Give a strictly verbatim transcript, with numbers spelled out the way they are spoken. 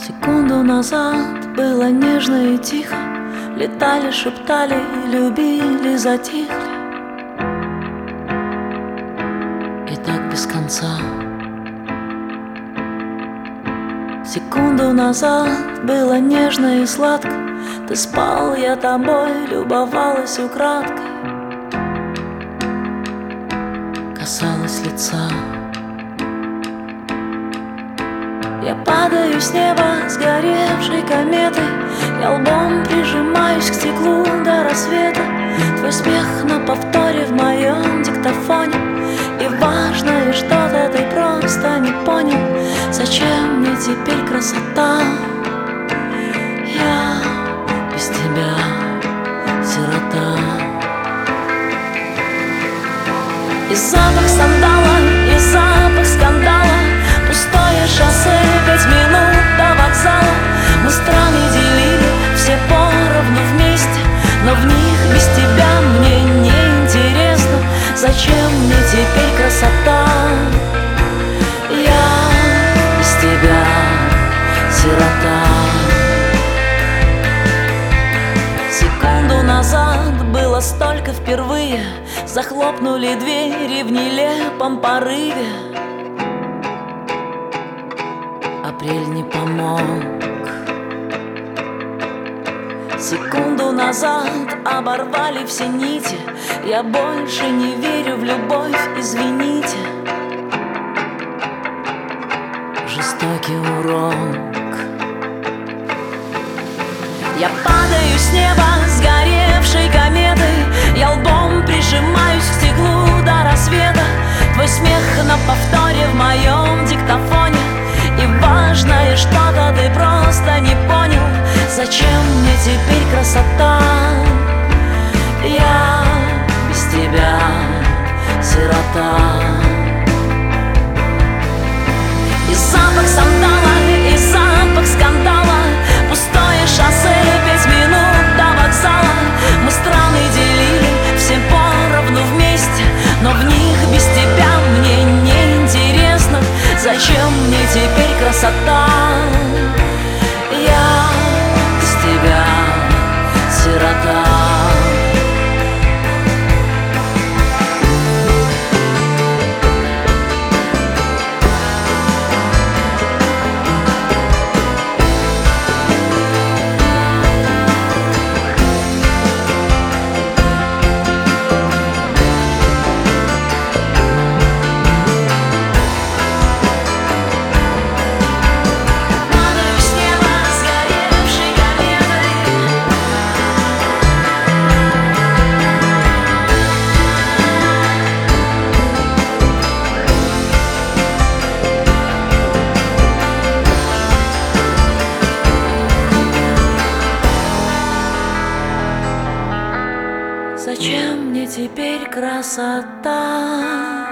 Секунду назад было нежно и тихо, летали, шептали, любили, затихли. И так без конца. Секунду назад было нежно и сладко, ты спал, я тобой любовалась украдкой, касалась лица. Я падаю с неба сгоревшей кометой, я лбом прижимаюсь к стеклу до рассвета. Твой смех на повторе в моем диктофоне, и важное что-то ты просто не понял. Зачем мне теперь красота? Я без тебя сирота. И запах сандала, и запах скандала, пустое шоссе, пять минут до вокзала. Мы страны делили, все поровну вместе, но в них без тебя мне не интересно. Зачем мне теперь красота? Я без тебя сирота. Секунду назад было столько впервые, захлопнули двери в нелепом порыве. Апрель не помог. Секунду назад оборвали все нити, я больше не верю в любовь, извините. Жестокий урок. Я падаю с неба сгоревшей кометой, я лбом прижимаюсь к стеклу до рассвета. Твой смех на повторе в моем диктофоне, и важное что-то ты просто не понял. Зачем мне теперь красота? Я без тебя сирота. И запах сандала, и запах скандала, пустое шоссе, пять минут до вокзала. Мы страны делили, все поровну вместе, но в них без тебя мне не интересно. Зачем мне теперь красота? Я без тебя сирота. Зачем мне теперь красота?